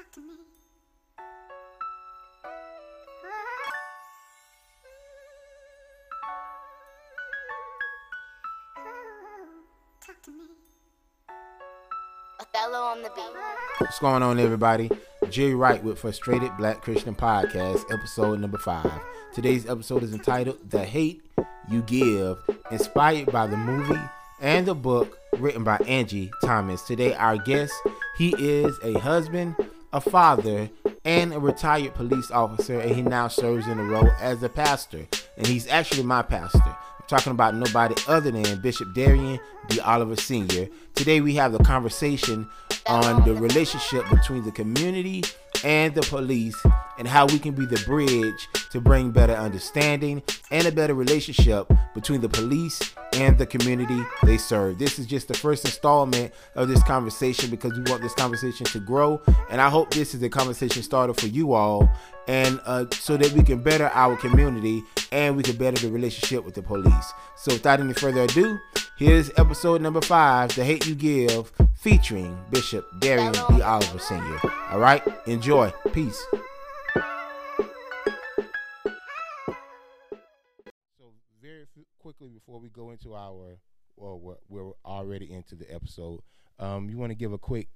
Talk to me. Talk to me. Othello on the beat. What's going on, everybody? Jay Wright with Frustrated Black Christian Podcast, episode number 5. Today's episode is entitled The Hate You Give, inspired by the movie and the book written by Angie Thomas. Today, our guest, he is a husband, a father, and a retired police officer, and he now serves in a role as a pastor. And he's actually my pastor. I'm talking about nobody other than Bishop Darian D. Oliver Sr. Today we have the conversation on the relationship between the community and the police and how we can be the bridge to bring better understanding and a better relationship between the police and the community they serve. This is just the first installment of this conversation because we want this conversation to grow, and I hope this is a conversation starter for you all, and so that we can better our community and we can better the relationship with the police. So without any further ado, here's episode number 5, The Hate You Give, featuring Bishop Darian D. Oliver Sr. All right, enjoy. Peace. So very quickly before we go into our, well, we're already into the episode, you want to give a quick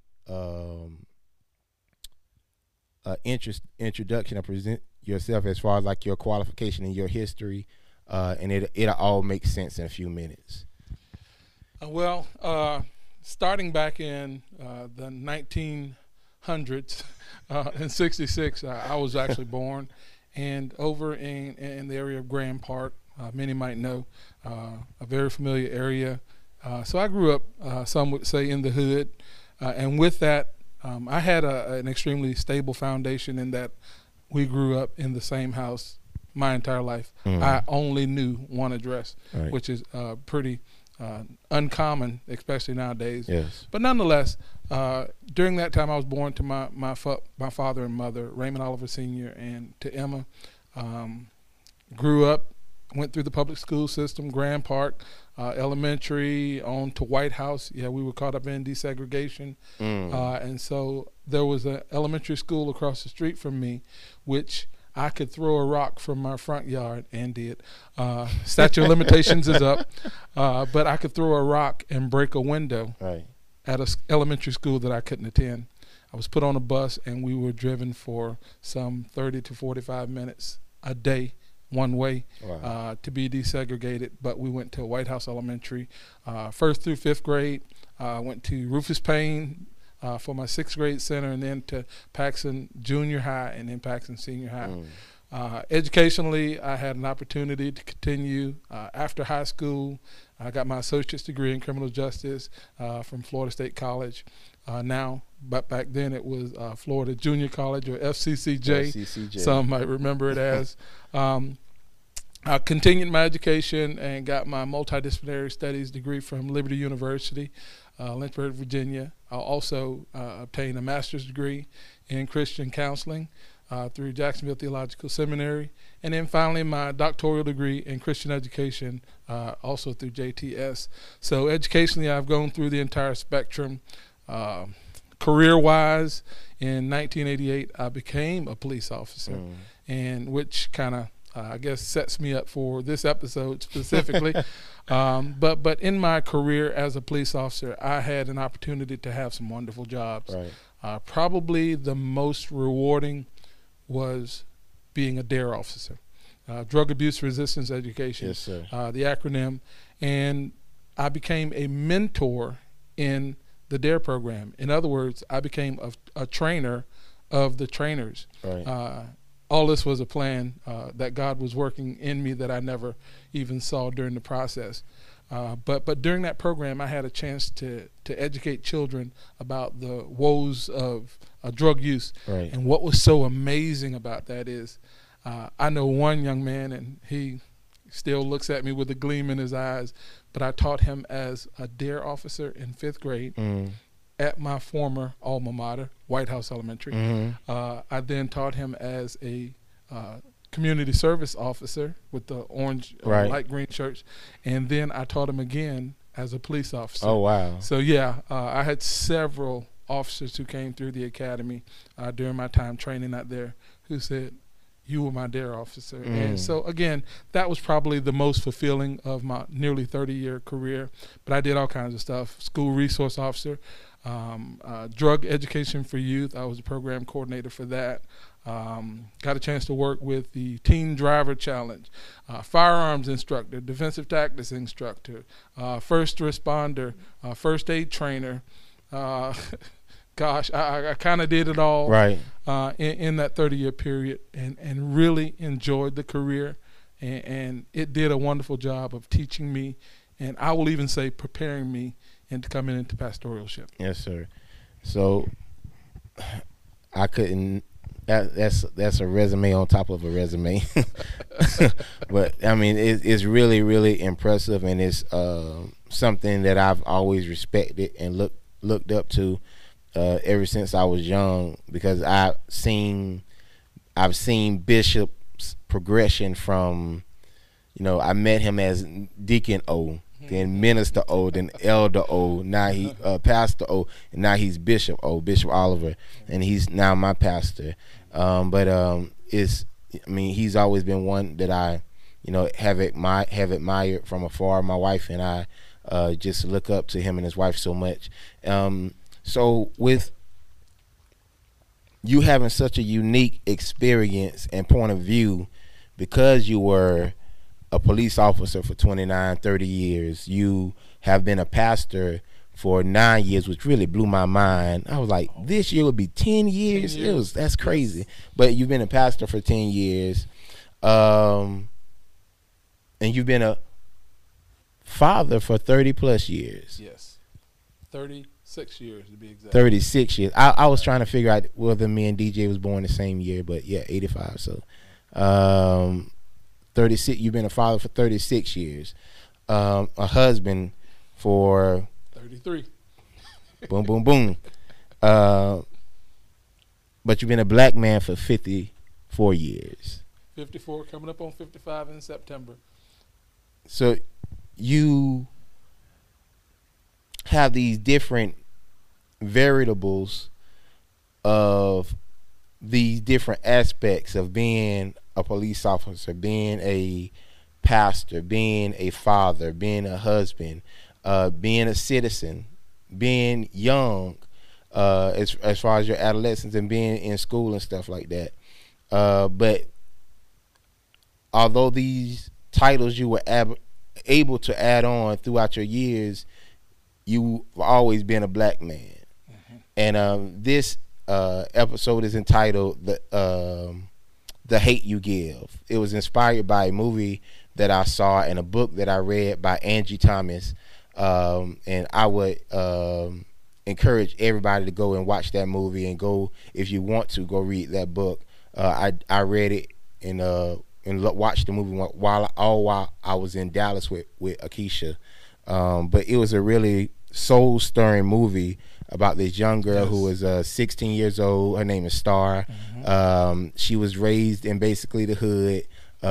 introduction and present yourself as far as like your qualification and your history, and it'll all make sense in a few minutes. Starting back in the 1900s, in '66, I was actually born, and over in the area of Grand Park, many might know, a very familiar area. So I grew up, some would say, in the hood, and with that, I had an extremely stable foundation in that we grew up in the same house my entire life. I only knew one address, right, which is pretty uncommon, especially nowadays. Yes. But nonetheless, during that time I was born to my father and mother, Raymond Oliver Sr. and to Emma. Grew up, went through the public school system, Grand Park, elementary, on to White House. Yeah, we were caught up in desegregation. And so there was an elementary school across the street from me, which I could throw a rock from my front yard, and did. Statute of limitations is up, but I could throw a rock and break a window, right, at an elementary school that I couldn't attend. I was put on a bus, and we were driven for some 30 to 45 minutes a day, one way, wow, to be desegregated. But we went to White House Elementary, 1st through 5th grade. Went to Rufus Payne for my 6th grade center, and then to Paxson Junior High, and then Paxson Senior High. Educationally, I had an opportunity to continue after high school. I got my associate's degree in criminal justice from Florida State College now, but back then it was Florida Junior College, or FCCJ. Some might remember it as. I continued my education and got my multidisciplinary studies degree from Liberty University, Lynchburg, Virginia. I also obtained a master's degree in Christian counseling through Jacksonville Theological Seminary, and then finally my doctoral degree in Christian education, also through JTS. So educationally, I've gone through the entire spectrum. Career-wise, in 1988, I became a police officer, and which kind of I guess sets me up for this episode specifically. But in my career as a police officer, I had an opportunity to have some wonderful jobs. Right. Probably the most rewarding was being a DARE officer, Drug Abuse Resistance Education, yes, sir, the acronym. And I became a mentor in the DARE program. In other words, I became a trainer of the trainers. Right. All this was a plan that God was working in me that I never even saw during the process. But during that program, I had a chance to educate children about the woes of drug use. Right. And what was so amazing about that is I know one young man, and he still looks at me with a gleam in his eyes, but I taught him as a DARE officer in 5th grade. At my former alma mater, White House Elementary. I then taught him as a community service officer with the orange, right, light green shirts, and then I taught him again as a police officer. Oh, wow. So yeah, I had several officers who came through the academy during my time training out there who said, "You were my dare officer." And so, again, that was probably the most fulfilling of my nearly 30-year career. But I did all kinds of stuff. School resource officer, drug education for youth. I was a program coordinator for that. Got a chance to work with the Teen Driver Challenge, firearms instructor, defensive tactics instructor, first responder, first aid trainer. Gosh, I kind of did it all Right. in that 30-year period, and really enjoyed the career, and it did a wonderful job of teaching me, and I will even say preparing me into coming into pastoralship. Yes, sir. So I couldn't. That's a resume on top of a resume. But I mean, it's really, really impressive, and it's something that I've always respected and looked up to ever since I was young, because I've seen Bishop's progression from, I met him as Deacon O, then Minister O, then Elder O, now he Pastor O, and now he's Bishop O, Bishop Oliver, and he's now my pastor. But he's always been one that I, have admired from afar. My wife and I just look up to him and his wife so much. So with you having such a unique experience and point of view, because you were a police officer for 29, 30 years, you have been a pastor for 9 years, which really blew my mind. I was like, this year would be 10 years. 10 years. That's crazy. But you've been a pastor for 10 years. And you've been a father for 30 plus years. Yes, 36 years to be exact. 36 years. I was trying to figure out whether me and DJ was born the same year, but yeah, 85. So 36. You've been a father for 36 years. A husband for 33. boom, boom, boom. But you've been a black man for 54 years. 54, coming up on 55 in September. So you have these different variables of these different aspects of being a police officer, being a pastor, being a father, being a husband, being a citizen, being young, as far as your adolescence, and being in school and stuff like that. But although these titles you were able to add on throughout your years, you've always been a black man. Mm-hmm. And this episode is entitled "The Hate You Give." It was inspired by a movie that I saw and a book that I read by Angie Thomas. And I would encourage everybody to go and watch that movie, and go, if you want to, go read that book. I read it and watched the movie while I was in Dallas with Akeisha. But it was a really soul-stirring movie about this young girl who was 16 years old. Her name is Star. Mm-hmm. She was raised in basically the hood,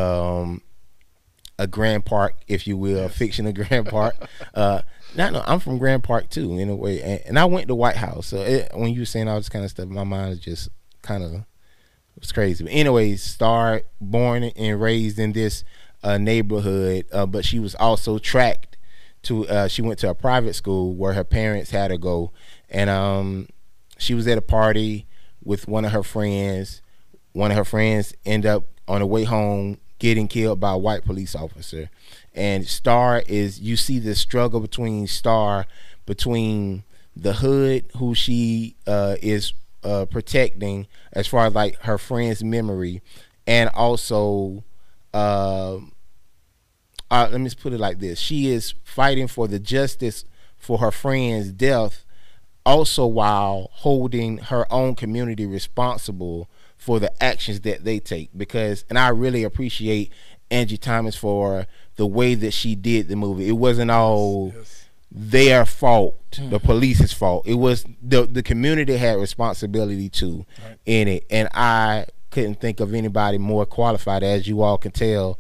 a Grand Park, if you will, a fictional Grand Park. No, I'm from Grand Park too, in a way, and I went to White House. So when you were saying all this kind of stuff, my mind is just kind of, it's crazy. But anyways, Star, born and raised in this neighborhood, but she was also tracked to. She went to a private school where her parents had her go, and she was at a party with one of her friends. One of her friends ended up on the way home getting killed by a white police officer. And Star is, you see the struggle between Star, between the hood, who she is protecting as far as like her friend's memory, and also let me just put it like this: she is fighting for the justice for her friend's death, also while holding her own community responsible for the actions that they take. Because, and I really appreciate Angie Thomas for the way that she did the movie. It wasn't all their fault, the police's fault. It was the community had responsibility too in it. And I couldn't think of anybody more qualified, as you all can tell,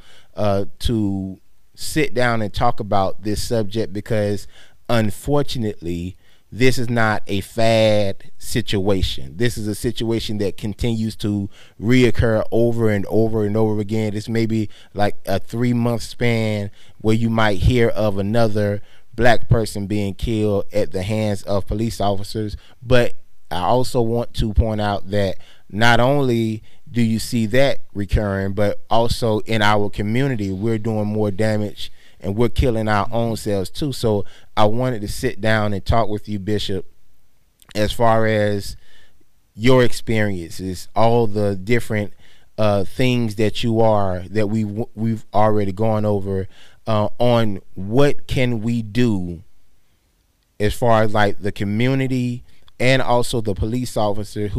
to sit down and talk about this subject, because unfortunately this is not a fad situation. This is a situation that continues to reoccur over and over and over again. It's maybe like a 3-month span where you might hear of another black person being killed at the hands of police officers. But I also want to point out that not only do you see that recurring, but also in our community, we're doing more damage and we're killing our own selves too. So I wanted to sit down and talk with you, Bishop, as far as your experiences, all the different things that we've already gone over, on what can we do as far as like the community and also the police officers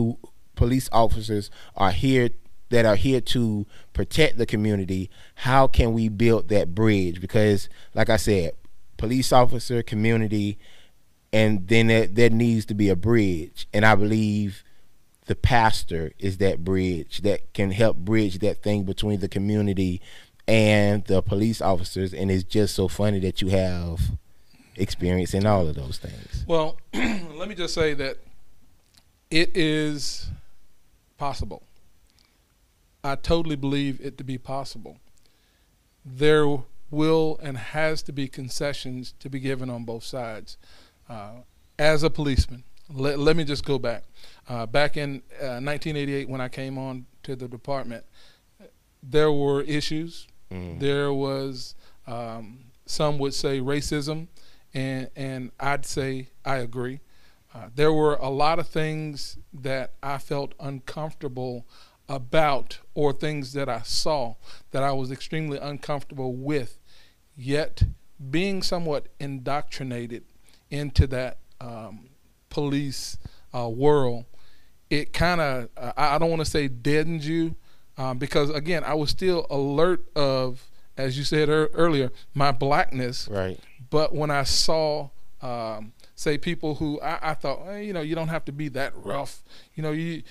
are here to protect the community. How can we build that bridge? Because like I said, police officer, community, and then there needs to be a bridge. And I believe the pastor is that bridge that can help bridge that thing between the community and the police officers. And it's just so funny that you have experience in all of those things. Well, let me just say that it is possible. I totally believe it to be possible. There will and has to be concessions to be given on both sides. As a policeman, let me just go back. Back in 1988 when I came on to the department, there were issues. There was, some would say racism, and I'd say I agree. There were a lot of things that I felt uncomfortable about, or things that I saw that I was extremely uncomfortable with, yet being somewhat indoctrinated into that police world, it kind of, I don't want to say deadens you, because again, I was still alert of, as you said earlier, my blackness. Right. But when I saw, say, people who I thought, hey, you don't have to be that rough. He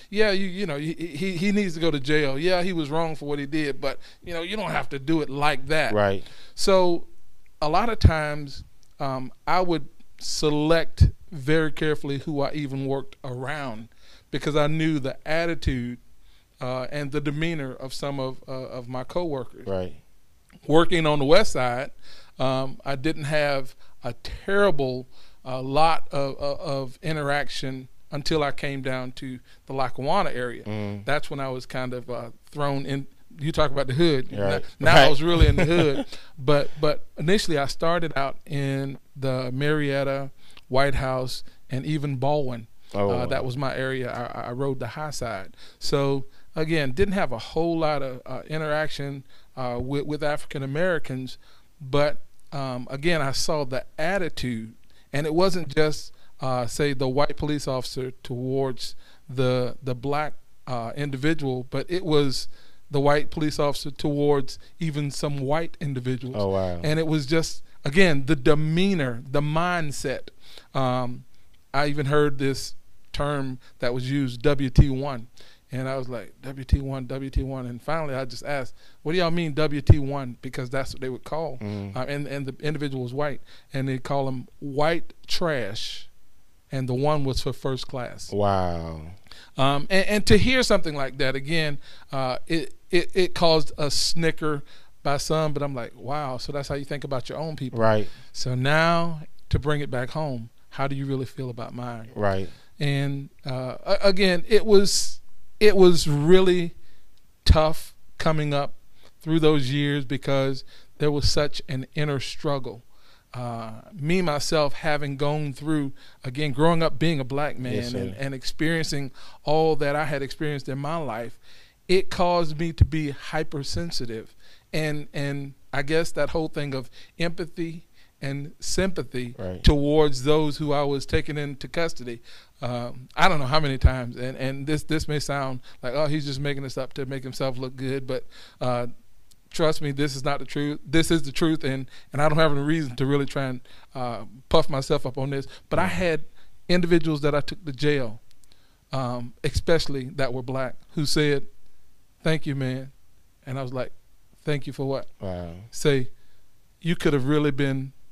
needs to go to jail. Yeah, he was wrong for what he did, but you don't have to do it like that. Right. So a lot of times I would select very carefully who I even worked around, because I knew the attitude and the demeanor of some of my coworkers. Right. Working on the West Side, I didn't have a terrible lot of interaction until I came down to the Lackawanna area. That's when I was kind of thrown in. You talk about the hood. Right. Now Right. I was really in the hood. But initially I started out in the Marietta, White House, and even Baldwin. That was my area. I rode the high side. So again, didn't have a whole lot of interaction with African Americans, but again, I saw the attitude, and it wasn't just say the white police officer towards the black individual, but it was the white police officer towards even some white individuals. Oh, wow. And it was just, again, the demeanor, the mindset. I even heard this term that was used, WT1. And I was like, WT1, WT1. And finally, I just asked, what do y'all mean WT1? Because that's what they would call. And the individual was white. And they call him white trash. And the one was for first class. Wow. And to hear something like that, again, it caused a snicker by some. But I'm like, wow, so that's how you think about your own people. Right. So now to bring it back home, how do you really feel about mine? Right. And again, it was really tough coming up through those years, because there was such an inner struggle. Me, myself, having gone through, again, growing up being a black man, Yes, and experiencing all that I had experienced in my life, it caused me to be hypersensitive. And I guess that whole thing of empathy and sympathy Right. towards those who I was taking into custody. I don't know how many times, and this may sound like, oh, he's just making this up to make himself look good, but trust me, this is not the truth. This is the truth, and I don't have any reason to really try and puff myself up on this. But I had individuals that I took to jail, especially that were black, who said, "Thank you, man," and I was like, "Thank you for what?" Wow. Say, you could have really been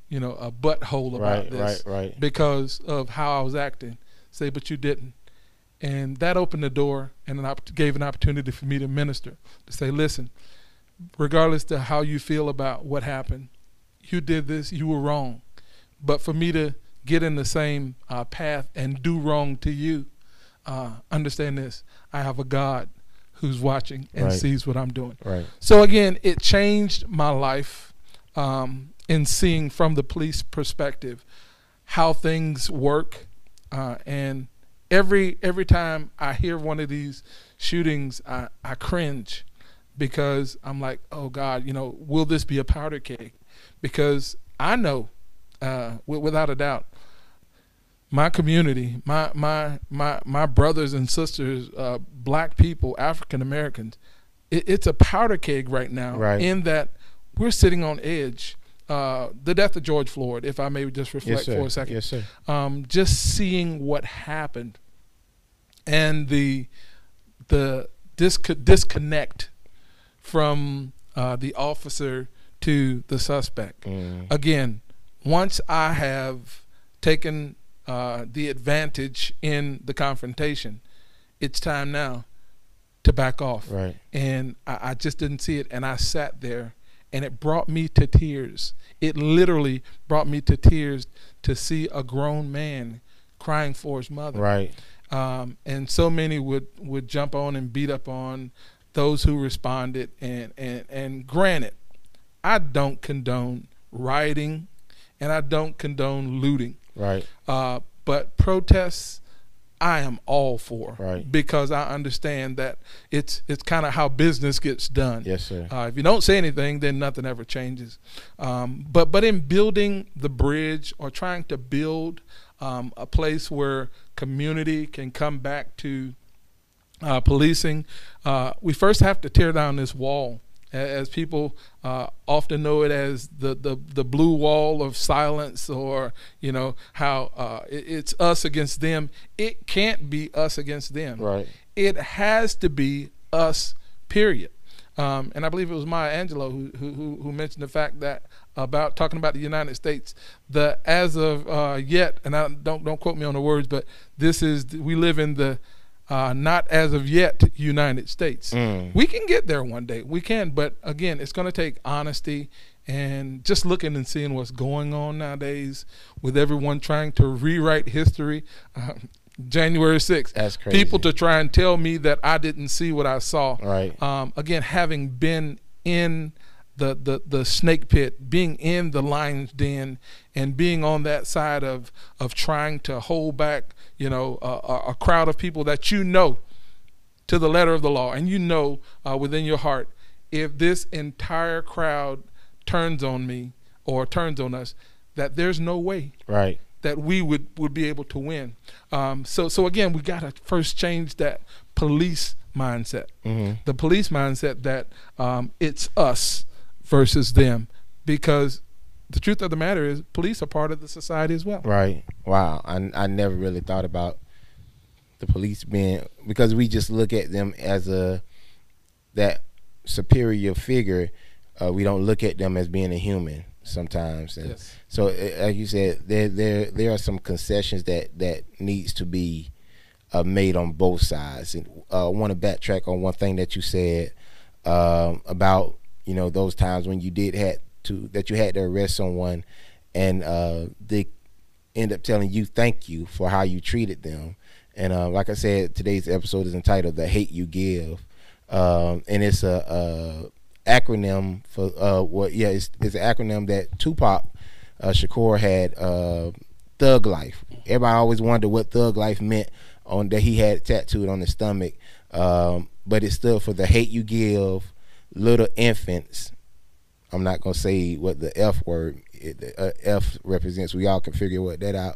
a butthole about this Right. because of how I was acting. Say, but you didn't. And that opened the door and gave an opportunity for me to minister, to say, listen, regardless to how you feel about what happened, you did this, you were wrong. But for me to get in the same path and do wrong to you, understand this, I have a God who's watching and sees what I'm doing. Right. So again, it changed my life in seeing from the police perspective how things work. And every time I hear one of these shootings, I cringe, because I'm like, oh God, will this be a powder keg? Because I know, without a doubt, my community, my brothers and sisters, black people, African Americans, it's a powder keg right now. Right. In that we're sitting on edge. The death of George Floyd, if I may just reflect for a second. Yes, sir. Just seeing what happened and the disconnect from the officer to the suspect. Again, once I have taken the advantage in the confrontation, it's time now to back off. Right. And I just didn't see it, and I sat there, and it brought me to tears. It literally brought me to tears to see a grown man crying for his mother. Right. And so many would jump on and beat up on those who responded. And granted, I don't condone rioting, and I don't condone looting. Right. But protests, I am all for. Right. Because I understand that it's kind of how business gets done. Yes, sir. If you don't say anything, then nothing ever changes. But in building the bridge, or trying to build a place where community can come back to policing, we first have to tear down this wall. As people often know it as the blue wall of silence, or how it's us against them. It can't be us against them. Right. It has to be us, period. And I believe it was Maya Angelou who mentioned the fact that about talking about the United States, the as of yet, and I don't quote me on the words, but we live in the not as of yet United States. We can get there one day. We can, but again, it's going to take honesty and just looking and seeing what's going on nowadays with everyone trying to rewrite history. January 6th. That's crazy. People to try and tell me that I didn't see what I saw. Right. Again, having been in the snake pit, being in the lion's den, and being on that side of trying to hold back, a crowd of people that to the letter of the law, and within your heart, if this entire crowd turns on me or turns on us, that there's no way Right. that we would be able to win. So again, we got to first change that police mindset. The police mindset that it's us versus them, because the truth of the matter is police are part of the society as well. Right. Wow. I never really thought about the police being, because we just look at them as that superior figure. We don't look at them as being a human sometimes. And Yes. so like you said, there are some concessions that needs to be made on both sides. And I want to backtrack on one thing that you said about those times when you had to arrest someone, and they end up telling you thank you for how you treated them. And like I said, today's episode is entitled "The Hate You Give," and it's a acronym for it's an acronym that Tupac Shakur had, Thug Life. Everybody always wondered what Thug Life meant, that he had tattooed on his stomach, but it stood for the hate you give little infants. I'm not gonna say what the F word, F represents. We all can figure that out.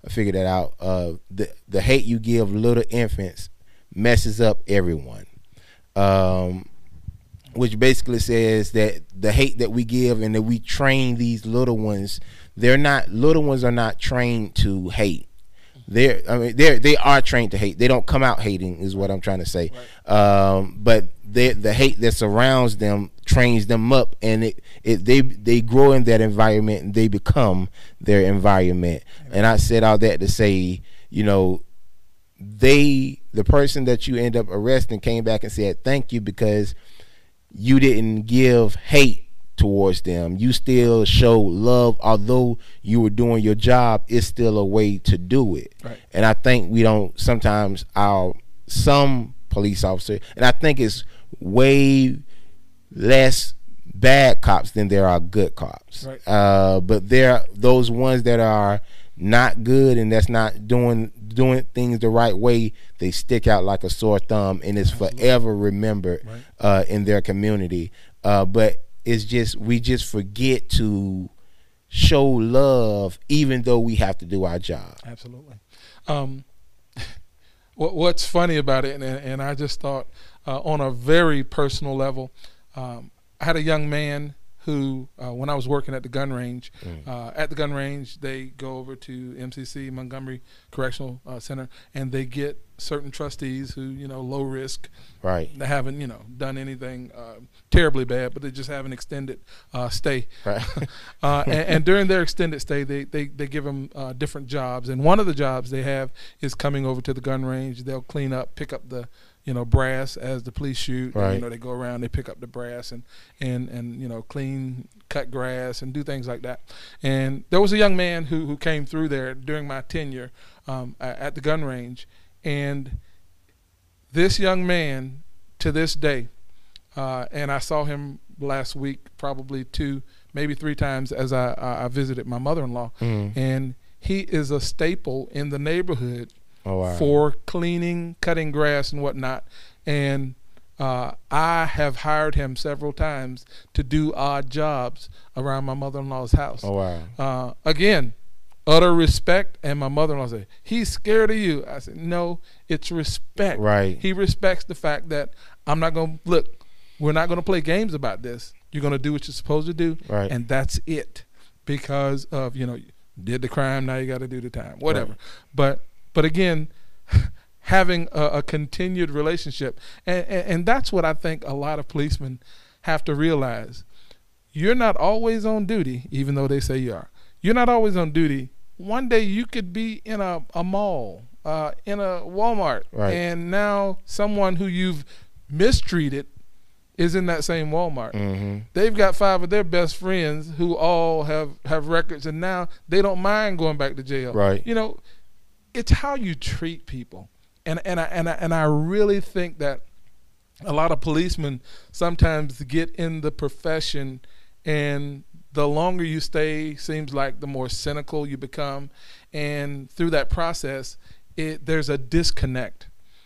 The hate you give little infants messes up everyone. Which basically says that the hate that we give and that we train these little ones, little ones are not trained to hate. they are trained to hate. They don't come out hating, is what I'm trying to say. Right. But the hate that surrounds them trains them up, and they grow in that environment, and they become their environment. Amen. And I said all that to say, you know, the person that you end up arresting came back and said thank you because you didn't give hate towards them. You still show love, although you were doing your job. It's still a way to do it. Right. And I think we don't sometimes some police officer, and I think it's way less bad cops than there are good cops. Right. But there are those ones that are not good and that's not doing things the right way. They stick out like a sore thumb, and it's forever remembered in their community. But it's just we just forget to show love, even though we have to do our job. Absolutely. What's funny about it, and I just thought on a very personal level, I had a young man who, when I was working at the gun range, they go over to MCC, Montgomery Correctional Center, and they get certain trustees who, you know, low risk, right? They haven't, you know, done anything terribly bad, but they just have an extended stay. Right. and during their extended stay, they give them different jobs, and one of the jobs they have is coming over to the gun range. They'll clean up, pick up the brass as the police shoot. Right. And, they go around, they pick up the brass and clean, cut grass and do things like that. And there was a young man who came through there during my tenure at the gun range. And this young man, to this day, and I saw him last week probably 2, maybe 3 times as I visited my mother-in-law. And he is a staple in the neighborhood. Oh, wow. For cleaning, cutting grass and whatnot. And I have hired him several times to do odd jobs around my mother-in-law's house. Oh, wow. Again, utter respect. And my mother-in-law said, he's scared of you. I said, no, it's respect. Right. He respects the fact that I'm not going to, look, we're not going to play games about this. You're going to do what you're supposed to do. Right. And that's it. Because of, did the crime, now you got to do the time, whatever. Right. But again, having a continued relationship, and that's what I think a lot of policemen have to realize. You're not always on duty, even though they say you are. You're not always on duty. One day you could be in a mall, in a Walmart, right. And now someone who you've mistreated is in that same Walmart. Mm-hmm. They've got 5 of their best friends who all have records, and now they don't mind going back to jail. Right. It's how you treat people, and I really think that a lot of policemen sometimes get in the profession, and the longer you stay, seems like the more cynical you become, and through that process, there's a disconnect.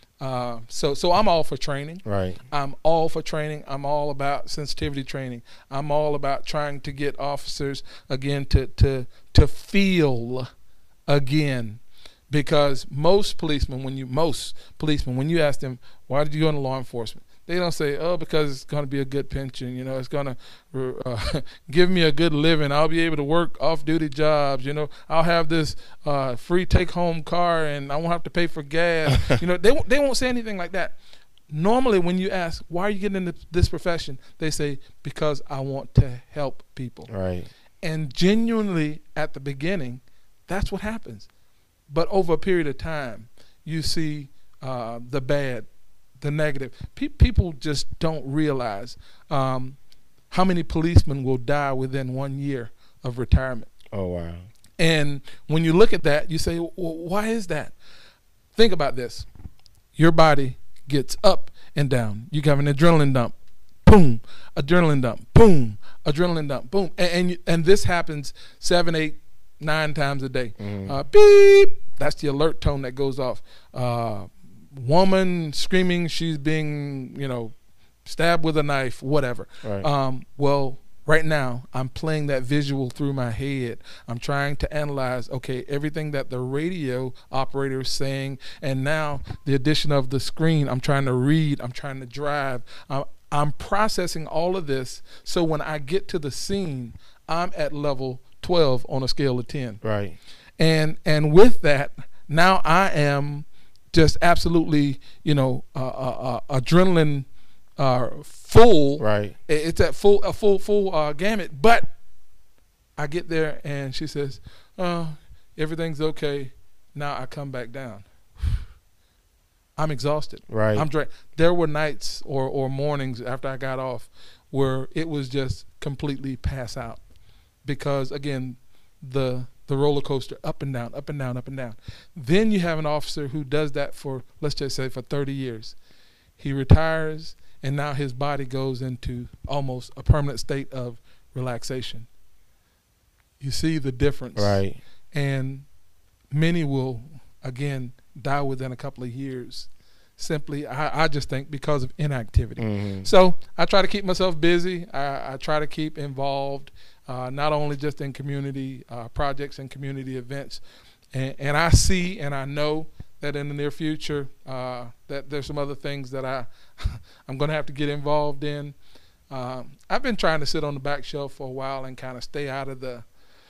So I'm all for training. Right. I'm all for training. I'm all about sensitivity training. I'm all about trying to get officers again to feel again. Because most policemen, when you ask them, why did you go into law enforcement? They don't say, oh, because it's going to be a good pension. It's going to give me a good living. I'll be able to work off-duty jobs. I'll have this free take-home car, and I won't have to pay for gas. They won't say anything like that. Normally, when you ask, why are you getting into this profession? They say, because I want to help people. Right. And genuinely, at the beginning, that's what happens. But over a period of time, you see the bad, the negative. People just don't realize how many policemen will die within 1 year of retirement. Oh, wow. And when you look at that, you say, well, why is that? Think about this. Your body gets up and down. You have an adrenaline dump. Boom. Adrenaline dump. Boom. Adrenaline dump. Boom. And this happens 7, 8, 9 times a day. Beep. That's the alert tone that goes off. Woman screaming, she's being, stabbed with a knife, whatever. Right. Well, right now, I'm playing that visual through my head. I'm trying to analyze, okay, everything that the radio operator is saying, and now the addition of the screen, I'm trying to read, I'm trying to drive. I'm processing all of this, so when I get to the scene, I'm at level 12 on a scale of 10. Right. And with that, Now I am just absolutely, adrenaline full. Right. It's at full gamut. But I get there and she says, everything's okay. Now I come back down. I'm exhausted. Right. I'm drained. There were nights or mornings after I got off where it was just completely pass out, because again, the roller coaster, up and down, up and down, up and down. Then you have an officer who does that for, let's just say, for 30 years. He retires, and now his body goes into almost a permanent state of relaxation. You see the difference. Right. And many will, again, die within a couple of years. Simply, I just think because of inactivity. Mm-hmm. So I try to keep myself busy. I try to keep involved, not only just in community projects and community events. And I see and I know that in the near future that there's some other things that I'm going to have to get involved in. I've been trying to sit on the back shelf for a while and kind of stay out of the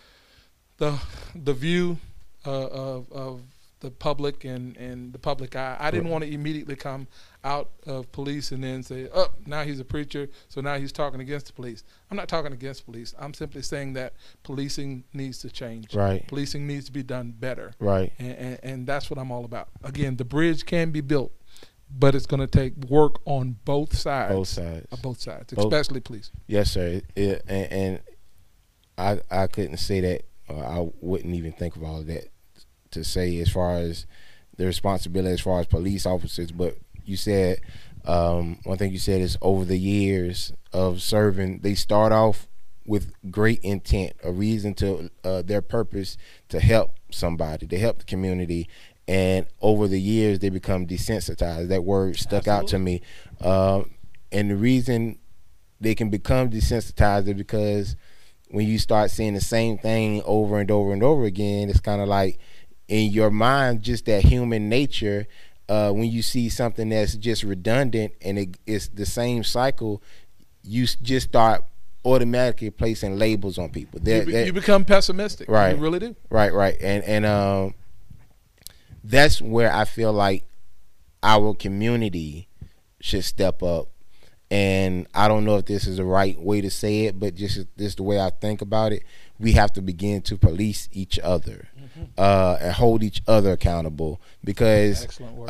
view of the public and the public eye. I didn't want to immediately come out of police and then say, oh, now he's a preacher, so now he's talking against the police. I'm not talking against police. I'm simply saying that policing needs to change. Right. Policing needs to be done better. Right. And that's what I'm all about. Again, the bridge can be built, but it's going to take work on both sides. Both sides, especially police. Yes, sir. And I couldn't say that. I wouldn't even think of all of that to say as far as the responsibility as far as police officers. But you said one thing you said is over the years of serving, they start off with great intent, a reason to their purpose to help somebody, to help the community, and over the years they become desensitized. That word stuck out to me, and the reason they can become desensitized is because when you start seeing the same thing over and over and over again, it's kind of like in your mind, just that human nature, when you see something that's just redundant and it's the same cycle, you just start automatically placing labels on people. You become pessimistic. Right. You really do. Right. And that's where I feel like our community should step up. And I don't know if this is the right way to say it, but just the way I think about it, we have to begin to police each other, and hold each other accountable, because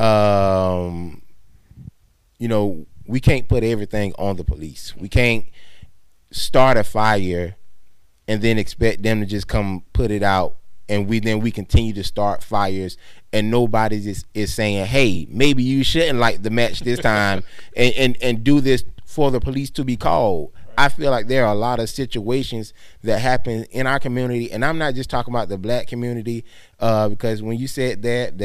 we can't put everything on the police. We can't start a fire and then expect them to just come put it out, and we continue to start fires, and nobody is saying, hey, maybe you shouldn't light the match this time and do this for the police to be called. I feel like there are a lot of situations that happen in our community, and I'm not just talking about the black community, because when you said that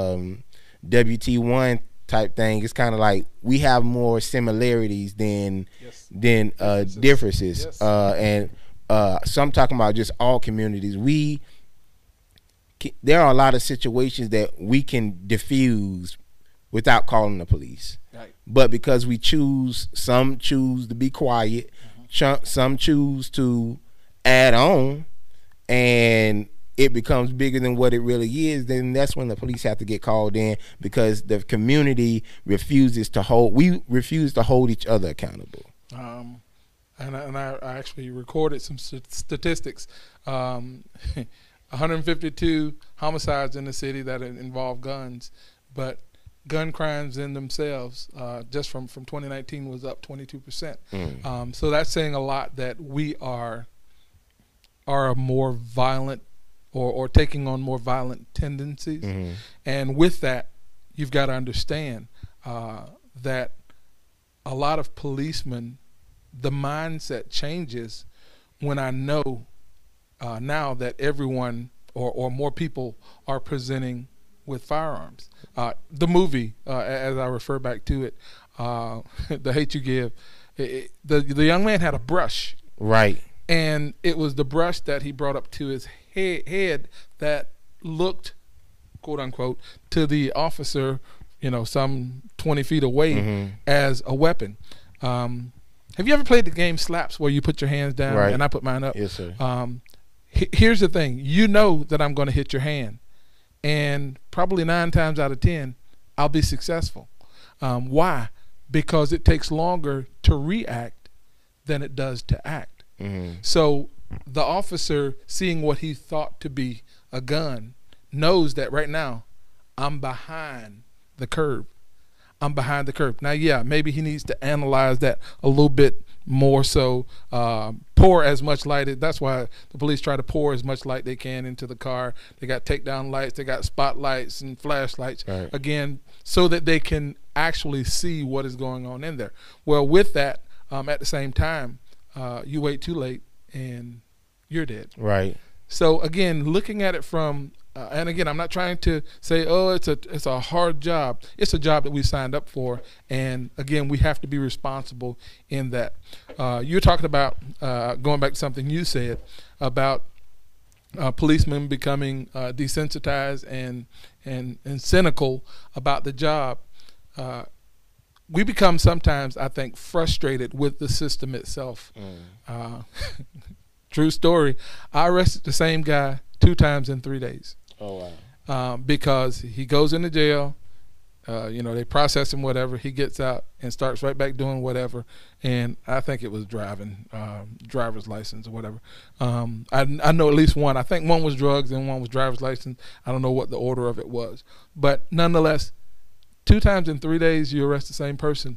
WT1 type thing, it's kind of like we have more similarities than differences. Yes. So I'm talking about just all communities. There are a lot of situations that we can diffuse without calling the police. Right. But because some choose to be quiet, some choose to add on, and it becomes bigger than what it really is, then that's when the police have to get called in, because the community refuses to hold each other accountable. And I actually recorded some statistics. 152 homicides in the city that involve guns, but gun crimes in themselves, just from 2019, was up 22%. So that's saying a lot that we are a more violent or taking on more violent tendencies. And with that, you've got to understand that a lot of policemen, the mindset changes when I know now that everyone or more people are presenting with firearms. The movie, as I refer back to it, The Hate U Give, the young man had a brush. Right. And it was the brush that he brought up to his head that looked, quote unquote, to the officer, some 20 feet away as a weapon. Have you ever played the game Slaps, where you put your hands down right. and I put mine up? Yes, sir. Here's the thing. You know that I'm going to hit your hand. and probably 9 times out of 10, I'll be successful. Why? Because it takes longer to react than it does to act. So the officer, seeing what he thought to be a gun, knows that right now I'm behind the curb. I'm behind the curb. Now, yeah, maybe he needs to analyze that a little bit more, so pour as much light. That's why the police try to pour as much light they can into the car. They got takedown lights, they got spotlights and flashlights, again, so that they can actually see what is going on in there. Well, with that, at the same time, you wait too late and you're dead. Right. So again, looking at it from and again, I'm not trying to say, oh, it's a hard job. It's a job that we signed up for, and again, we have to be responsible in that. You're talking about going back to something you said about policemen becoming desensitized and cynical about the job. We become sometimes, I think, frustrated with the system itself. True story. I arrested the same guy 2 times in 3 days. Oh, wow. Because he goes into jail, they process him, whatever. He gets out and starts right back doing whatever. And I think it was driving, driver's license or whatever. I know at least one. I think one was drugs and one was driver's license. I don't know what the order of it was. But nonetheless, 2 times in 3 days, you arrest the same person.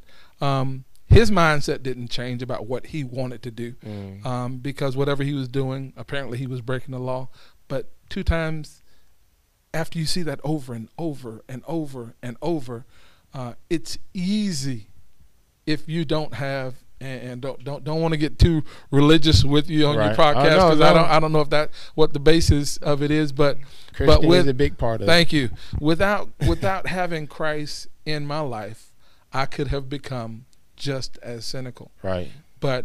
His mindset didn't change about what he wanted to do because whatever he was doing, apparently he was breaking the law. But 2 times, after you see that over and over and over and over, it's easy if you don't have and don't want to get too religious with you on your podcast because I don't know if that's what the basis of it is, but Christian is a big part of it. Thank you. Without having Christ in my life, I could have become just as cynical. Right. But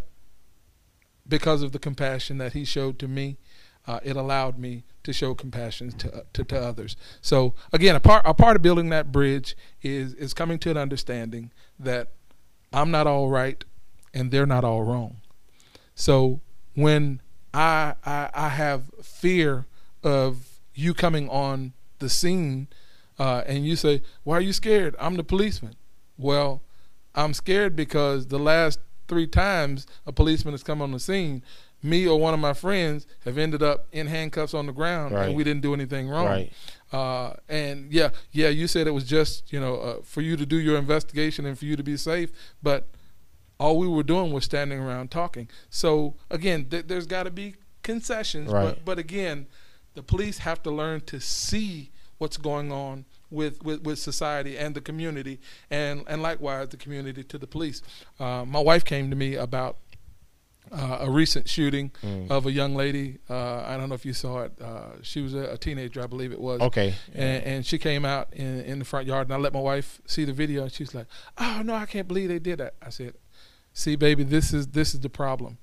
because of the compassion that he showed to me, it allowed me to show compassion to others. So again, a part of building that bridge is coming to an understanding that I'm not all right and they're not all wrong. So when I have fear of you coming on the scene and you say, why are you scared? I'm the policeman. Well, I'm scared because the last 3 times a policeman has come on the scene, me or one of my friends have ended up in handcuffs on the ground and we didn't do anything wrong. And yeah, you said it was just, for you to do your investigation and for you to be safe, but all we were doing was standing around talking. So again, there's got to be concessions, but again, the police have to learn to see what's going on with society and the community, and likewise the community to the police. My wife came to me about a recent shooting of a young lady. I don't know if you saw it. She was a teenager, I believe it was. Okay. And she came out in the front yard, and I let my wife see the video, and she's like, "Oh no, I can't believe they did that." I said, "See, baby, this is the problem.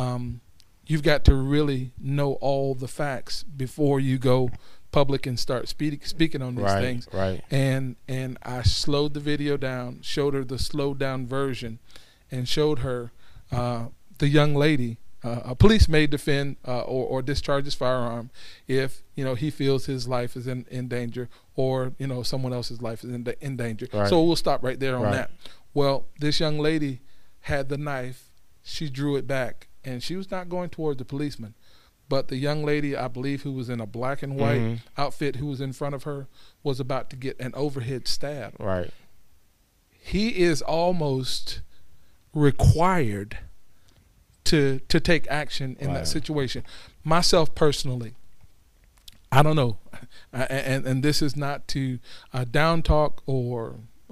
You've got to really know all the facts before you go public and start speaking on these things." Right. And I slowed the video down, showed her the slowed down version, and showed her the young lady. A police may defend or discharge his firearm if he feels his life is in danger, or someone else's life is in danger. So we'll stop right there on that. Well, this young lady had the knife. She drew it back, and she was not going towards the policeman. But the young lady, I believe, who was in a black and white outfit, who was in front of her, was about to get an overhead stab. Right. He is almost required to take action in that situation. Myself personally, I don't know, and this is not to down talk or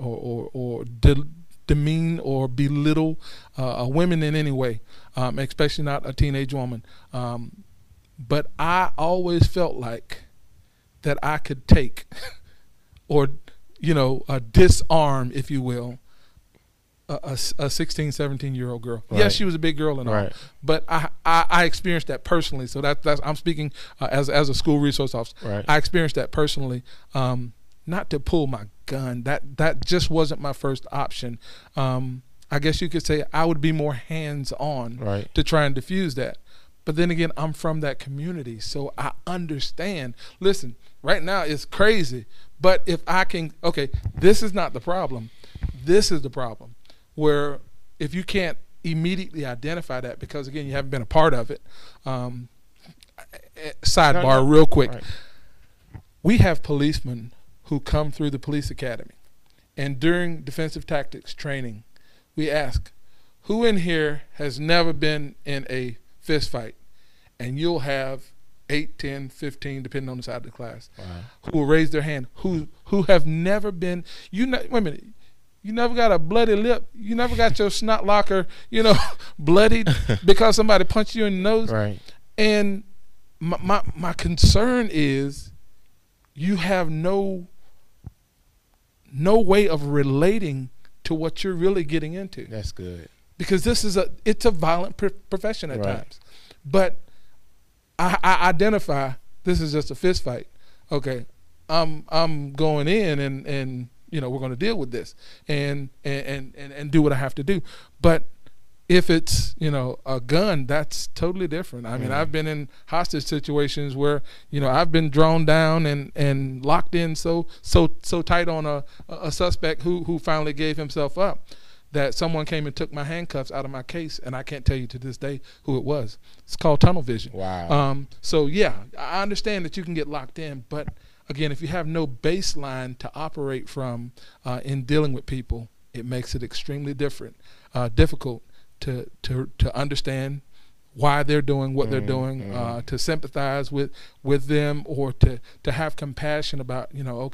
demean or belittle women in any way, especially not a teenage woman. But I always felt like that I could take or, disarm, if you will, a 16, 17-year-old girl. Yes, she was a big girl and all, but I experienced that personally. So that's I'm speaking as a school resource officer. I experienced that personally. Not to pull my gun. That just wasn't my first option. I guess you could say I would be more hands-on to try and diffuse that. But then again, I'm from that community, so I understand. Listen, right now it's crazy. But if I can, okay, this is not the problem. This is the problem, where if you can't immediately identify that, because again, you haven't been a part of it. Sidebar real quick. Right. We have policemen who come through the police academy, and during defensive tactics training, we ask, who in here has never been in a fist fight? And you'll have 8, 10, 15, depending on the side of the class, who will raise their hand, who have never been, wait a minute, you never got a bloody lip, you never got your snot locker, bloodied because somebody punched you in the nose. Right. And my concern is you have no way of relating to what you're really getting into. That's good. Because it's a violent profession at times. But I identify this is just a fist fight. Okay, I'm going in and we're going to deal with this and do what I have to do. But if it's a gun, that's totally different. I mean, I've been in hostage situations where I've been drawn down and locked in so tight on a suspect who finally gave himself up, that someone came and took my handcuffs out of my case, and I can't tell you to this day who it was. It's called tunnel vision. Wow. So yeah, I understand that you can get locked in, but again, if you have no baseline to operate from in dealing with people, it makes it extremely difficult to understand why they're doing what they're doing, to sympathize with them, or to have compassion about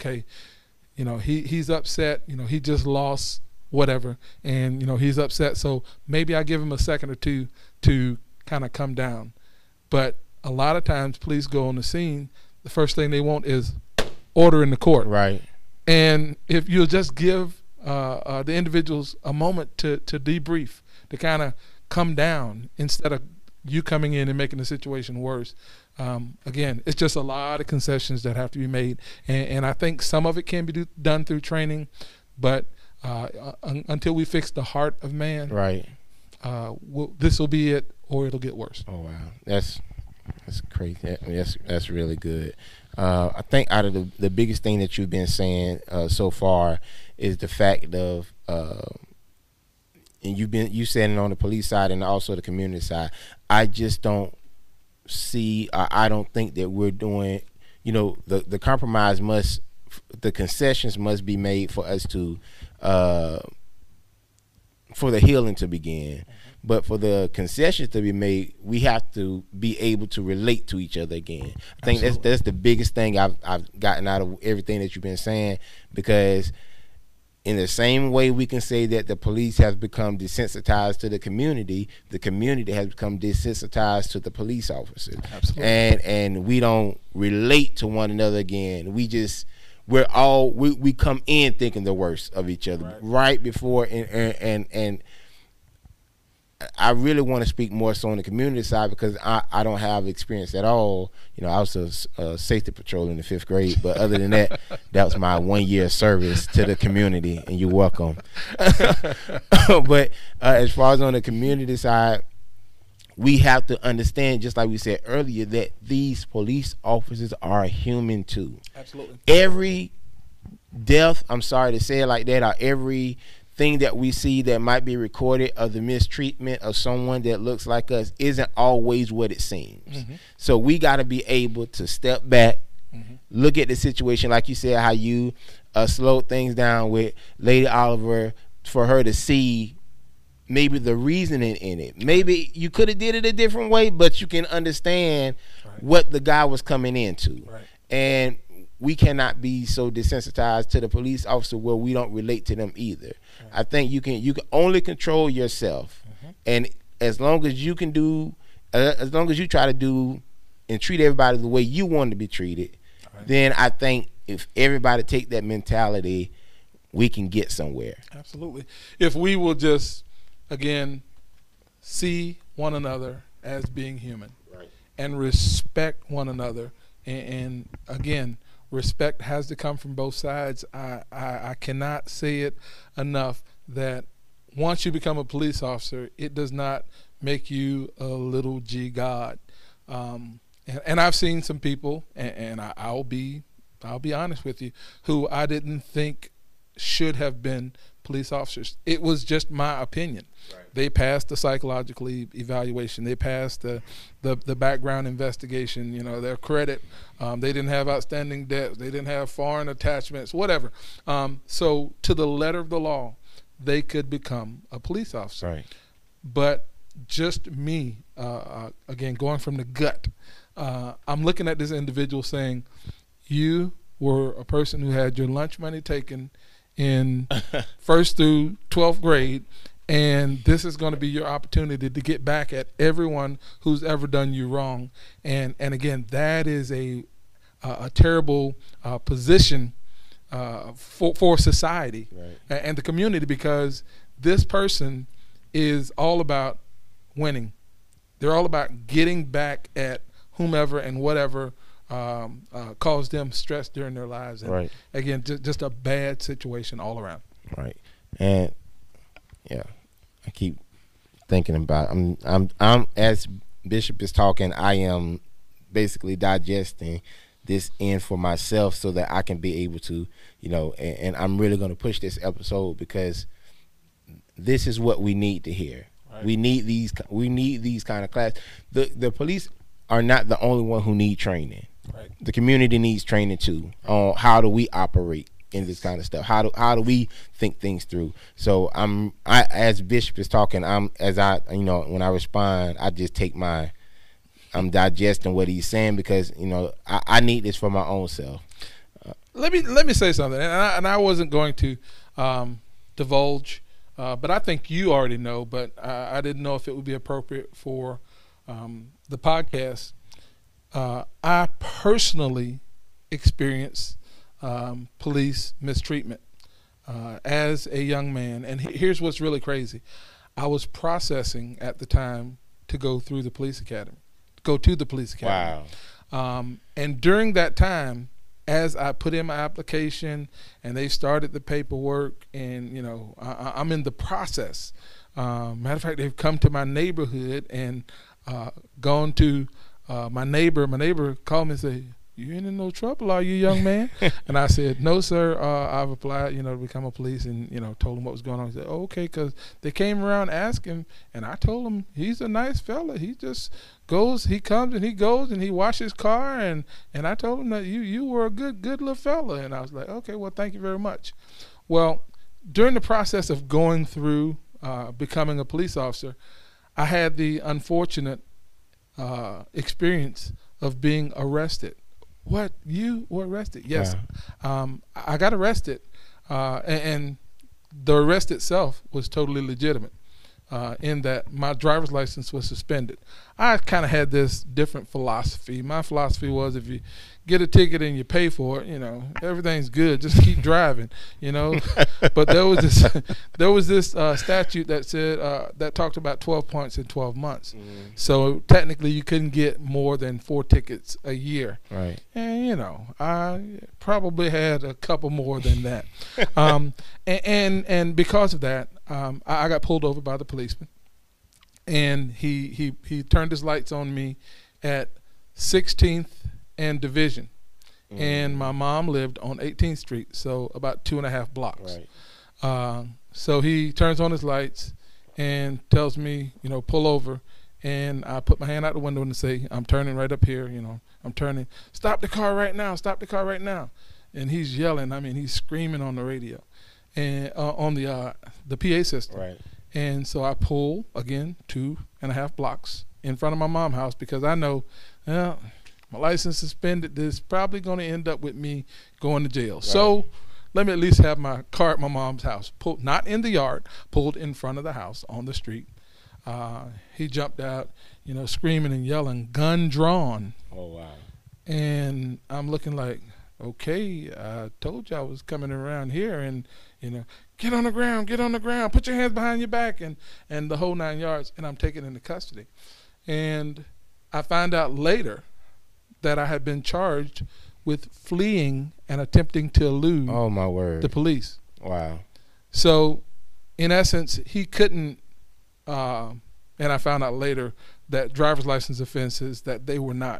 he's upset, he just lost whatever, and he's upset, so maybe I give him a second or two to kind of come down. But a lot of times police go on the scene, the first thing they want is order in the court. Right. And if you'll just give the individuals a moment to debrief, to kind of come down, instead of you coming in and making the situation worse. Again, it's just a lot of concessions that have to be made, and I think some of it can be done through training, but until we fix the heart of man, right, this will be it, or it'll get worse. Oh wow, that's crazy. That's really good. I think out of the biggest thing that you've been saying so far is the fact of and you said it on the police side and also the community side. I just don't see. I don't think that we're doing. The compromise the concessions must be made for us to for the healing to begin. But for the concessions to be made, we have to be able to relate to each other again. I think that's the biggest thing I've gotten out of everything that you've been saying, because in the same way we can say that the police have become desensitized to the community has become desensitized to the police officers. Absolutely. And we don't relate to one another again. We come in thinking the worst of each other right before, and I really want to speak more so on the community side, because I don't have experience at all. I was a safety patrol in the 5th grade, but other than that, that was my 1 year service to the community, and you're welcome. But as far as on the community side, we have to understand, just like we said earlier, that these police officers are human too. Absolutely. Every death, I'm sorry to say it like that, or every thing that we see that might be recorded of the mistreatment of someone that looks like us isn't always what it seems. So we got to be able to step back, look at the situation, like you said, how you slowed things down with Lady Oliver, for her to see maybe the reasoning in it. Maybe you could have did it a different way, but you can understand what the guy was coming into. And we cannot be so desensitized to the police officer where we don't relate to them either. I think you can only control yourself, and as long as you can as long as you try to do and treat everybody the way you want to be treated, then I think if everybody take that mentality, we can get somewhere. Absolutely. If we will just, again, see one another as being human, and respect one another, and again, respect has to come from both sides. I cannot say it enough that once you become a police officer, it does not make you a little G God. And I've seen some people, and I'll be I'll be honest with you, who I didn't think should have been police officers. It was just my opinion. Right. They passed the psychological evaluation. They passed the background investigation. You know, their credit. They didn't have outstanding debts. They didn't have foreign attachments. Whatever. So to the letter of the law, they could become a police officer. Right. But just me, again, going from the gut, I'm looking at this individual saying, you were a person who had your lunch money taken in 1st through 12th grade, and this is going to be your opportunity to get back at everyone who's ever done you wrong. And again, that is a terrible position for society, Right. and the community, because this person is all about winning. They're all about getting back at whomever and whatever caused them stress during their lives. And Right. again, just a bad situation all around. Right. And yeah, I keep thinking about I'm as Bishop is talking, I am basically digesting this in for myself so that I can be able to, you know, and I'm really going to push this episode because this is what we need to hear. Right. We need these kind of class. The police are not the only one who need training. Right. The community needs training too on how do we operate in this kind of stuff. How do we think things through? So I as Bishop is talking, when I respond, I just take I'm digesting what he's saying because, you know, I need this for my own self. Let me say something, and I wasn't going to divulge, but I think you already know, but I didn't know if it would be appropriate for the podcast. I personally experienced police mistreatment as a young man, and here's what's really crazy. I was processing at the time to go to the police academy. Wow. And during that time, as I put in my application and they started the paperwork, and you know, I'm in the process. Matter of fact, they've come to my neighborhood and gone to my neighbor. My neighbor called me and said, "You ain't in no trouble, are you, young man?" And I said, "No, sir. I've applied, you know, to become a police," and you know, told him what was going on. He said, "Oh, okay," because they came around asking, and I told him he's a nice fella. He just goes, he comes and he goes and he washes car, and I told him that you were a good little fella, and I was like, okay, well, thank you very much. Well, during the process of going through becoming a police officer, I had the unfortunate experience of being arrested. What, you were arrested? Yes. Yeah. I got arrested, and the arrest itself was totally legitimate, in that my driver's license was suspended. I kind of had this different philosophy. My philosophy was, if you get a ticket and you pay for it, you know, everything's good. Just keep driving, you know. But there was this statute that said that talked about 12 points in 12 months. Mm-hmm. So So technically, you couldn't get more than 4 tickets a year. right. And you know, I probably had a couple more than that. And because of that, I got pulled over by the policeman, and he turned his lights on me at 16th and Division, and my mom lived on 18th Street, so about 2.5 blocks. Right. So he turns on his lights and tells me, you know, pull over, and I put my hand out the window and say, I'm turning right up here, you know, I'm turning. Stop the car right now! Stop the car right now! And he's yelling. I mean, he's screaming on the radio, and on the PA system. Right. And so I pull again 2.5 blocks in front of my mom's house, because I know, well, my license suspended. This is probably going to end up with me going to jail. Right. So let me at least have my car at my mom's house, pulled not in the yard, pulled in front of the house on the street. He jumped out, you know, screaming and yelling, gun drawn. Oh wow. And I'm looking like, okay, I told you I was coming around here, and you know, get on the ground, put your hands behind your back, and the whole 9 yards, and I'm taken into custody. And I find out later that I had been charged with fleeing and attempting to elude Oh my word. the police. Wow. So, in essence, he couldn't, and I found out later that driver's license offenses, that they were not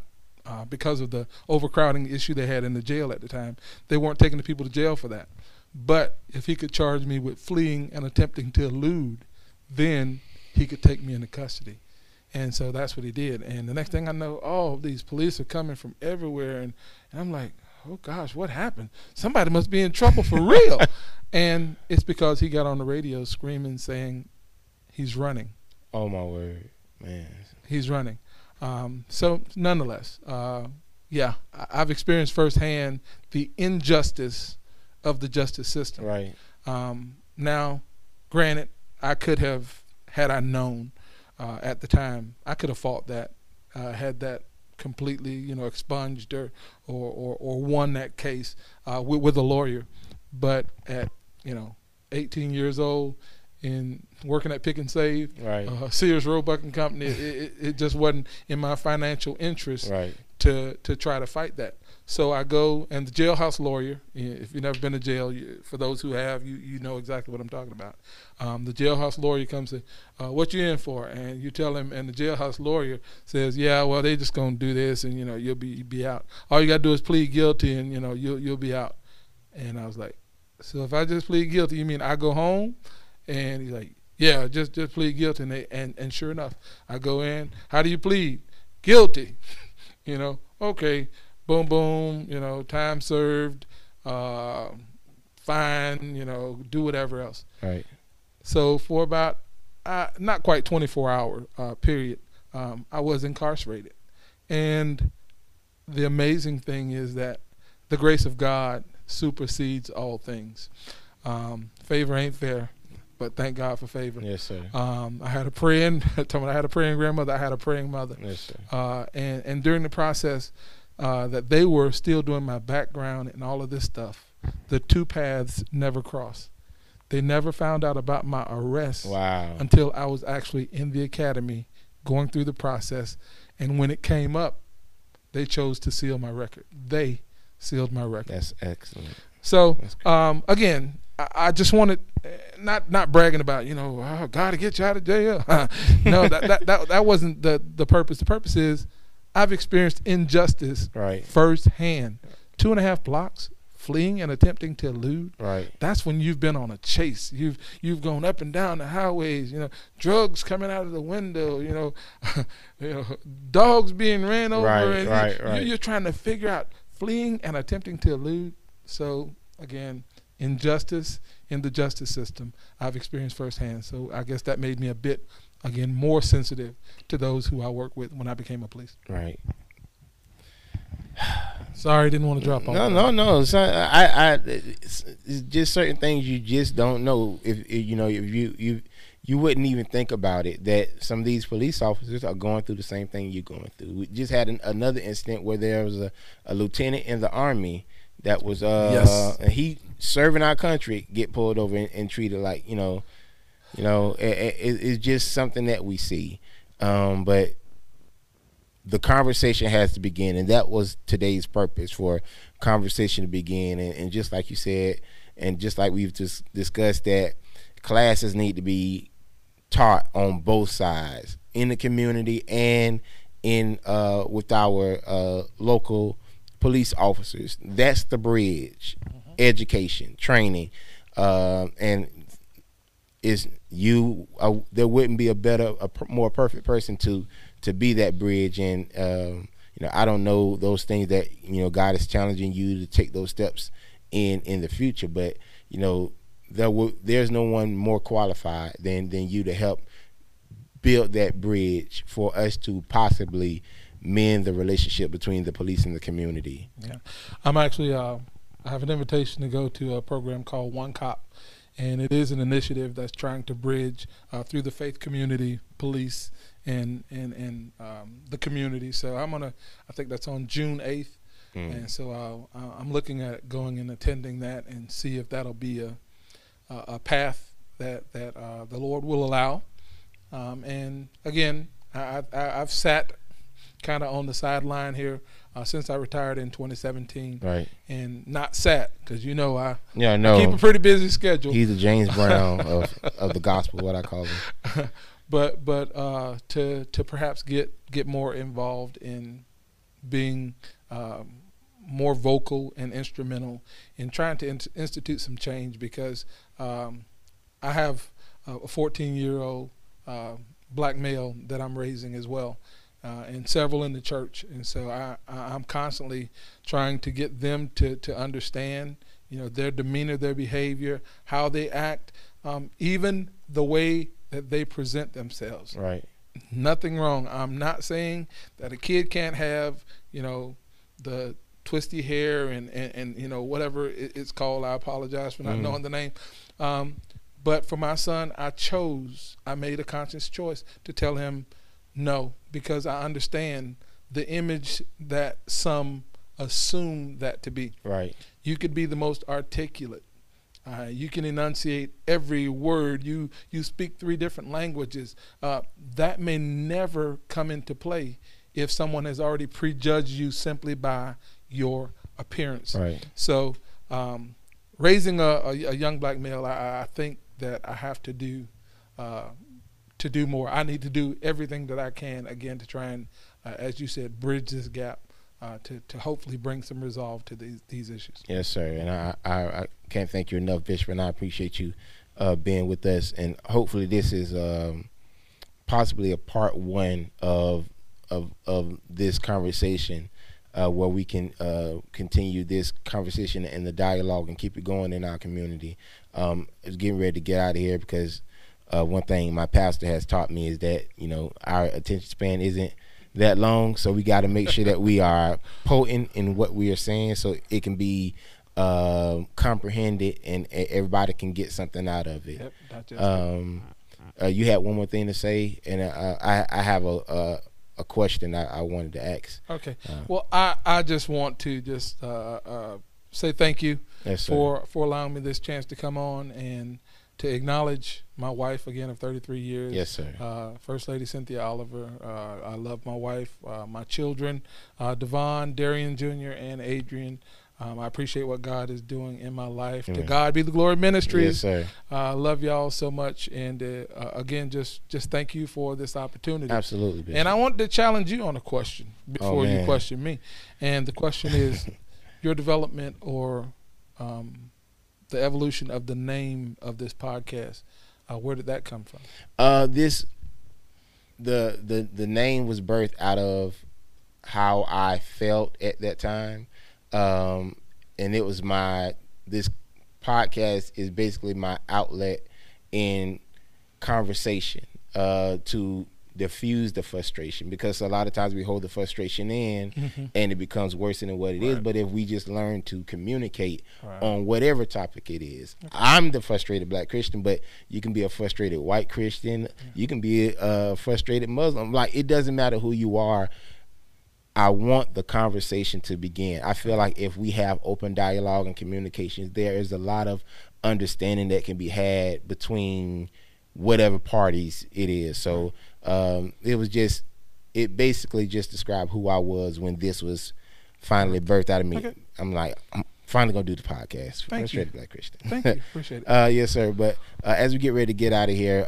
because of the overcrowding issue they had in the jail at the time. They weren't taking the people to jail for that. But if he could charge me with fleeing and attempting to elude, then he could take me into custody. And so that's what he did. And the next thing I know, all these police are coming from everywhere. And I'm like, oh, gosh, what happened? Somebody must be in trouble for real. And it's because he got on the radio screaming, saying he's running. Oh, my word, man. He's running. So nonetheless, yeah, I've experienced firsthand the injustice of the justice system. Right. Now, granted, I could have, had I known at the time, I could have fought that, had that completely, expunged or won that case with a lawyer. But at 18 years old, in working at Pick and Save, right. Sears Roebuck and Company, it just wasn't in my financial interest right. to try to fight that. So I go, and the jailhouse lawyer, if you've never been to jail, for those who have, you know exactly what I'm talking about. The jailhouse lawyer comes and says, what you in for? And you tell him, and the jailhouse lawyer says, yeah, well, they just going to do this, and, you'll be out. All you got to do is plead guilty, and, you'll be out. And I was like, so if I just plead guilty, you mean I go home? And he's like, yeah, just plead guilty. And sure enough, I go in. How do you plead? Guilty. Okay. Boom, boom, time served, fine, do whatever else. Right. So for about not quite 24-hour period, I was incarcerated. And the amazing thing is that the grace of God supersedes all things. Favor ain't fair, but thank God for favor. Yes, sir. I had a praying grandmother. I had a praying mother. Yes, sir. And during the process, that they were still doing my background and all of this stuff, the two paths never crossed. They never found out about my arrest until I was actually in the academy going through the process. And when it came up, they chose to seal my record. They sealed my record. That's excellent. So, again, I just wanted, not bragging about, oh, God to get you out of jail. No, that wasn't the purpose. The purpose is, I've experienced injustice firsthand. 2.5 blocks, fleeing and attempting to elude. Right. That's when you've been on a chase. You've gone up and down the highways. Drugs coming out of the window. Dogs being ran over. And you're trying to figure out fleeing and attempting to elude. So again, injustice in the justice system, I've experienced firsthand. So I guess that made me a bit, again, more sensitive to those who I work with when I became a police. Right. Sorry, didn't want to drop off. No. So it's just certain things you just don't know. If you wouldn't even think about it, that some of these police officers are going through the same thing you're going through. We just had another incident where there was a lieutenant in the Army that was he serving our country, get pulled over and treated like it's just something that we see. But the conversation has to begin, and that was today's purpose, for conversation to begin. And just like you said, and just like we've just discussed, that classes need to be taught on both sides, in the community and in with our local police officers. That's the bridge. Education, training, and there wouldn't be a more perfect person to be that bridge. And I don't know those things that God is challenging you to take those steps in the future, but there's no one more qualified than you to help build that bridge for us to possibly mend the relationship between the police and the community. Yeah, I'm actually I have an invitation to go to a program called One Cop, and it is an initiative that's trying to bridge through the faith community, police, and the community. So I think that's on June 8th, and so I'm looking at going and attending that and see if that'll be a path that the Lord will allow. And again, I've sat kind of on the sideline here since I retired in 2017, right? And not sat because I keep a pretty busy schedule. He's the James Brown of the gospel, what I call him. But to perhaps get more involved in being more vocal and instrumental in trying to institute some change, because I have a 14-year-old black male that I'm raising as well, and several in the church. And so I'm constantly trying to get them to understand, their demeanor, their behavior, how they act, even the way that they present themselves. Right. Nothing wrong. I'm not saying that a kid can't have, the twisty hair and whatever it's called. I apologize for not knowing the name. But for my son, I made a conscious choice to tell him no, because I understand the image that some assume that to be. Right. You could be the most articulate. You can enunciate every word. You speak 3 different languages. That may never come into play if someone has already prejudged you simply by your appearance. Right. So raising a young black male, I think that I have to do more. I need to do everything that I can, again, to try and, as you said, bridge this gap. To hopefully bring some resolve to these issues. Yes, sir. And I can't thank you enough, Bishop, and I appreciate you being with us. And hopefully this is possibly a part 1 of this conversation, where we can continue this conversation and the dialogue and keep it going in our community. It's getting ready to get out of here, because one thing my pastor has taught me is that, our attention span isn't that long, so we got to make sure that we are potent in what we are saying, so it can be comprehended and everybody can get something out of it. Yep, you had one more thing to say, and I have a question I wanted to ask. Okay. Well, I just want to just say thank you for allowing me this chance to come on and to acknowledge my wife, again, of 33 years. Yes, sir. First Lady Cynthia Oliver. I love my wife, my children, Devon, Darian Jr., and Adrian. I appreciate what God is doing in my life. To God be the glory ministries. Yes, sir. I love y'all so much. And again, just thank you for this opportunity. Absolutely, Bishop. And I wanted to challenge you on a question before you question me. And the question is your development or the evolution of the name of this podcast. Where did that come from? The name was birthed out of how I felt at that time, and it was this podcast is basically my outlet in conversation to diffuse the frustration, because a lot of times we hold the frustration in and it becomes worse than what it is. But if we just learn to communicate on whatever topic it is, I'm the frustrated black Christian, but you can be a frustrated white Christian, you can be a frustrated Muslim. Like, it doesn't matter who you are. I want the conversation to begin. I feel like if we have open dialogue and communications, there is a lot of understanding that can be had between whatever parties it is. So it basically just described who I was when this was finally birthed out of me. Okay. I'm like, I'm finally gonna do the podcast. Thank you. Black Christian. Thank you. Appreciate it. Yes, sir. But as we get ready to get out of here,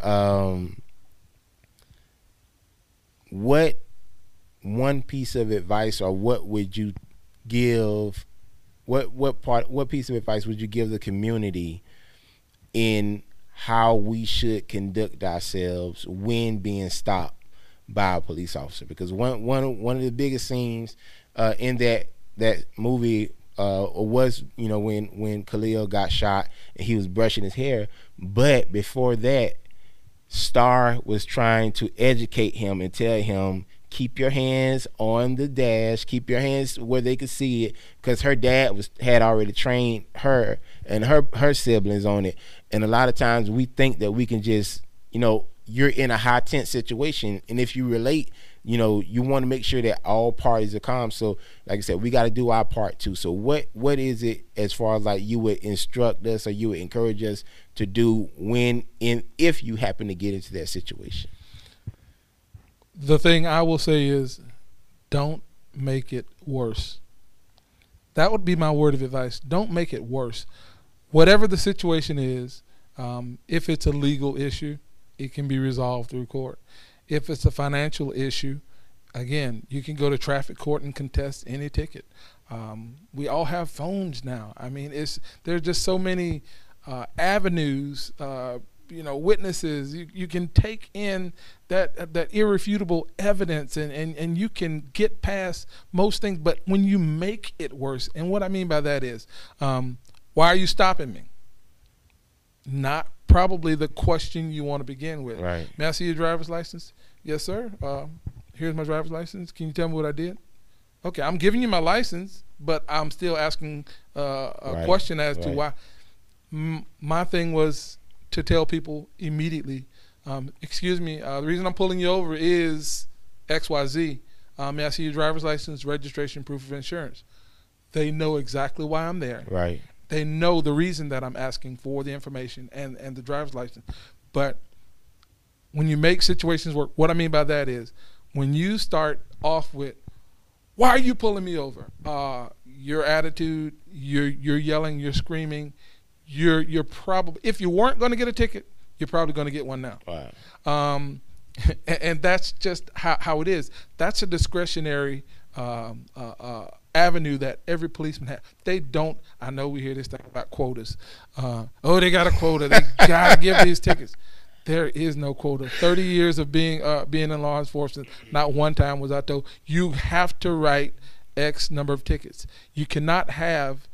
what one piece of advice, or what would you give? What piece of advice would you give the community in how we should conduct ourselves when being stopped by a police officer? Because one of the biggest scenes in that movie was, when Khalil got shot and he was brushing his hair. But before that, Star was trying to educate him and tell him, keep your hands on the dash, keep your hands where they could see it, because her dad had already trained her and her siblings on it. And a lot of times we think that we can just, you're in a high tense situation, and if you relate, you want to make sure that all parties are calm. So like I said, we got to do our part too. So what is it, as far as like you would instruct us or you would encourage us to do if you happen to get into that situation? The thing I will say is, don't make it worse. That would be my word of advice. Don't make it worse. Whatever the situation is, if it's a legal issue, it can be resolved through court. If it's a financial issue, again, you can go to traffic court and contest any ticket. We all have phones now. I mean, there's just so many avenues. Witnesses. You can take in that irrefutable evidence, and you can get past most things. But when you make it worse, and what I mean by that is, why are you stopping me? Not probably the question you want to begin with. Right. May I see your driver's license? Yes, sir. Here's my driver's license. Can you tell me what I did? Okay, I'm giving you my license, but I'm still asking a question as to why. My thing was to tell people immediately, excuse me, the reason I'm pulling you over is XYZ. May I see your driver's license, registration, proof of insurance? They know exactly why I'm there. Right. They know the reason that I'm asking for the information and the driver's license. But when you make situations work, what I mean by that is when you start off with, why are you pulling me over? Your attitude, you're yelling, you're screaming, you're probably, if you weren't going to get a ticket, you're probably going to get one now. Wow. And that's just how it is. That's a discretionary avenue that every policeman has. They don't, I know we hear this thing about quotas. They got a quota. They got to give these tickets. There is no quota. 30 years of being in law enforcement, not one time was I told, you have to write X number of tickets. You cannot have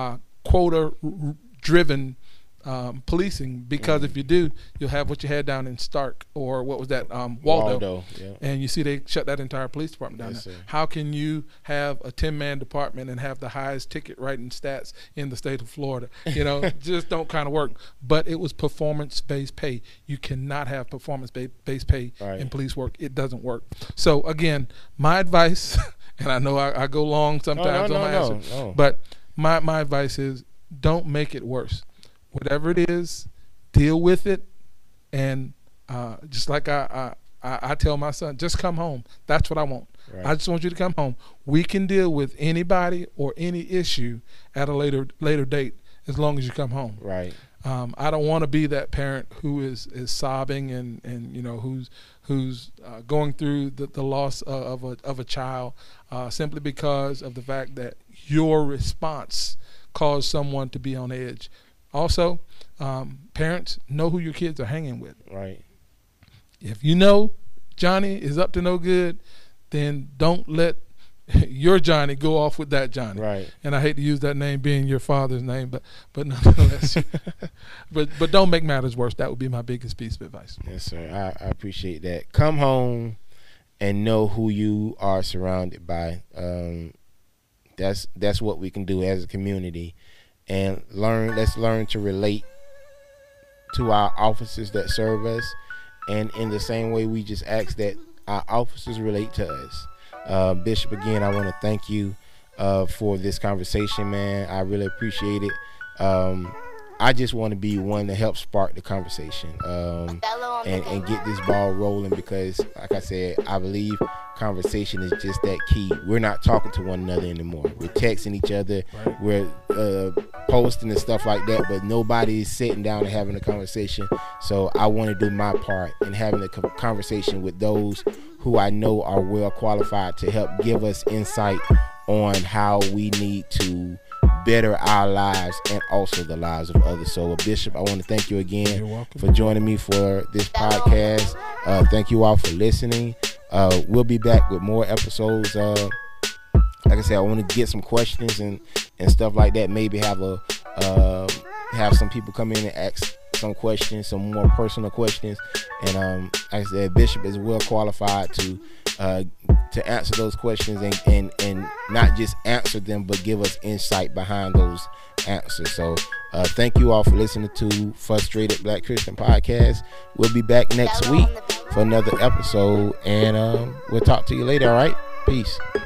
quota-driven policing, because if you do, you'll have what you had down in Stark, or what was that, Waldo. Yeah. And you see they shut that entire police department down there. How can you have a 10-man department and have the highest ticket writing stats in the state of Florida? Just don't kind of work. But it was performance-based pay. You cannot have performance-based pay in police work. It doesn't work. So again, my advice, and I know I go long sometimes on my answer, but my advice is, don't make it worse. Whatever it is, deal with it, and just like I tell my son, just come home. That's what I want. Right. I just want you to come home. We can deal with anybody or any issue at a later date, as long as you come home. Right. I don't want to be that parent who is sobbing and who's going through the loss of a child simply because of the fact that your response caused someone to be on edge. Also, parents, know who your kids are hanging with. Right. If you know Johnny is up to no good, then don't let your Johnny go off with that Johnny. Right. And I hate to use that name being your father's name, but nonetheless, but don't make matters worse. That would be my biggest piece of advice. Yes, sir. I appreciate that. Come home and know who you are surrounded by. That's what we can do as a community. And let's learn to relate to our officers that serve us, and in the same way we just ask that our officers relate to us. Bishop, again, I want to thank you for this conversation, man. I really appreciate it. I just want to be one to help spark the conversation and get this ball rolling, because, like I said, I believe conversation is just that key. We're not talking to one another anymore. We're texting each other. Right. We're posting and stuff like that, but nobody is sitting down and having a conversation. So I want to do my part in having a conversation with those who I know are well qualified to help give us insight on how we need to better our lives and also the lives of others. So, Bishop, I want to thank you again for joining me for this podcast. Thank you all for listening. We'll be back with more episodes. Like I said, I want to get some questions and stuff like that. Maybe have some people come in and ask some questions, some more personal questions. And like I said, Bishop is well qualified to answer those questions and not just answer them, but give us insight behind those answers. So thank you all for listening to Frustrated Black Christian Podcast. We'll be back next week for another episode, and we'll talk to you later. All right, peace.